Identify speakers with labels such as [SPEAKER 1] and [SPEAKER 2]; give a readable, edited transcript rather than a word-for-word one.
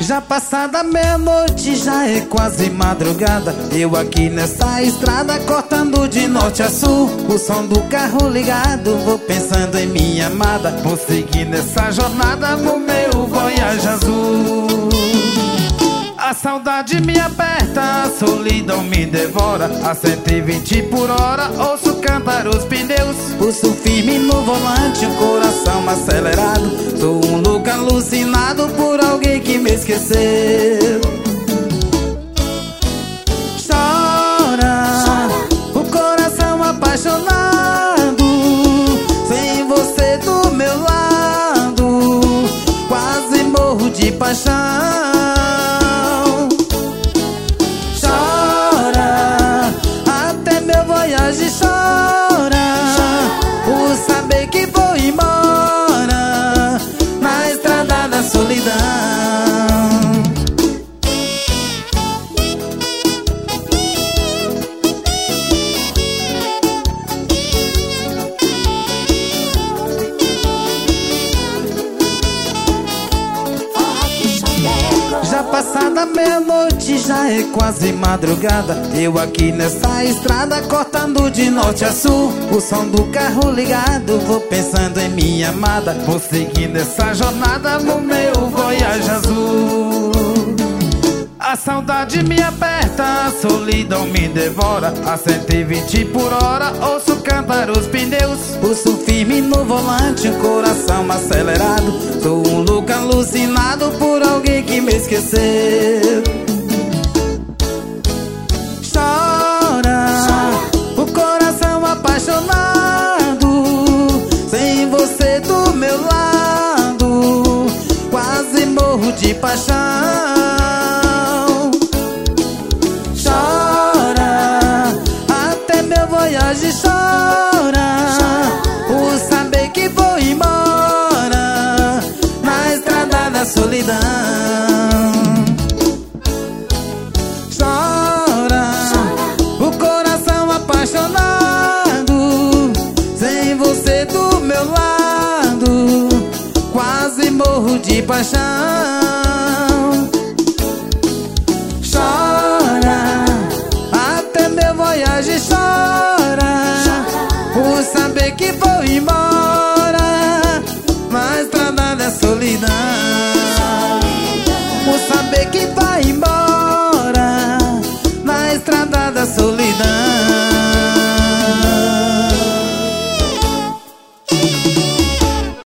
[SPEAKER 1] Já passada meia-noite, já é quase madrugada. Eu aqui nessa estrada, cortando de norte a sul, o som do carro ligado, vou pensando em minha amada. Vou seguir nessa jornada no meu Voyage azul. A saudade me aperta, a solidão me devora. A 120 por hora, ouço cantar os pneus. Pulso firme no volante, o coração acelerado. Sou um louco alucinado por alguém que me esqueceu. Chora, o coração apaixonado, sem você do meu lado, quase morro de paixão. Chora, por saber que vou embora na estrada da solidão. Já passada meia-noite, já é quase madrugada. Eu aqui nessa estrada, cortando de norte a sul, o som do carro ligado, vou pensando em minha amada. Vou seguir nessa jornada no meu Voyage azul. A saudade me aperta, a solidão me devora. A 120 por hora, ouço cantar os pneus. Pulso firme no volante, o coração acelerado. Sou um louco alucinado por alguém que me esqueceu. Chora, o coração apaixonado, sem você do meu lado, quase morro de paixão. Voyage chora, por saber que vou embora na estrada da solidão. Chora, o coração apaixonado, sem você do meu lado, quase morro de paixão. Chora, até meu voyage chora, por saber que vou embora na estrada da solidão. Por saber que vai embora na estrada da solidão.